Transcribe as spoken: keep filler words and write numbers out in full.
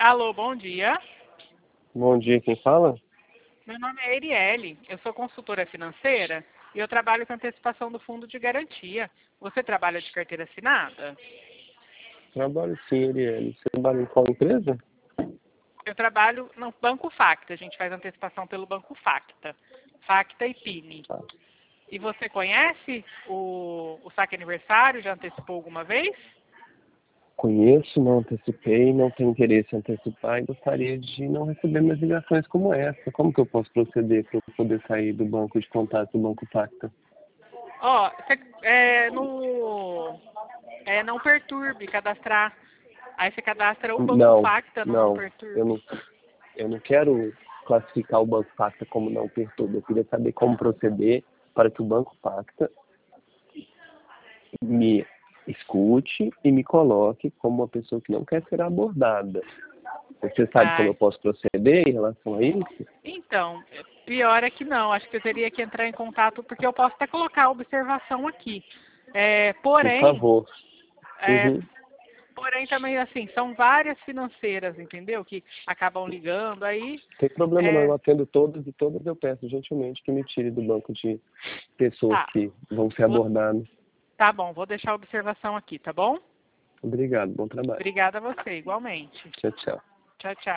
Alô, bom dia. Bom dia, quem fala? Meu nome é Erielle, eu sou consultora financeira e eu trabalho com antecipação do fundo de garantia. Você trabalha de carteira assinada? Trabalho sim, Eliane. Você trabalha em qual empresa? Eu trabalho no Banco Facta, a gente faz antecipação pelo Banco Facta, Facta e Pini. Tá. E você conhece o, o saque aniversário? Já antecipou alguma vez? Conheço, não antecipei, não tenho interesse em antecipar e gostaria de não receber mais ligações como essa. Como que eu posso proceder para eu poder sair do banco de contato do Banco Pacta? Ó, você, é, no, é, não perturbe cadastrar. Aí você cadastra o Banco Não, Facta no não não, eu perturbe. não, eu não quero classificar o Banco Pacta como não perturba. Eu queria saber como proceder para que o Banco Pacta me escute e me coloque como uma pessoa que não quer ser abordada. Você sabe como Ai. eu posso proceder em relação a isso? Então, pior é que não. Acho que eu teria que entrar em contato, porque eu posso até colocar a observação aqui. É, Por porém, favor. é, Uhum. porém também assim, são várias financeiras, entendeu? Que acabam ligando aí. Não tem problema não, É, eu atendo todas e todas eu peço gentilmente que me tire do banco de pessoas tá, que vão ser vou, abordadas. tá bom, vou deixar a observação aqui, tá bom? Obrigado, bom trabalho. Obrigada a você, igualmente. Tchau, tchau. Tchau, tchau.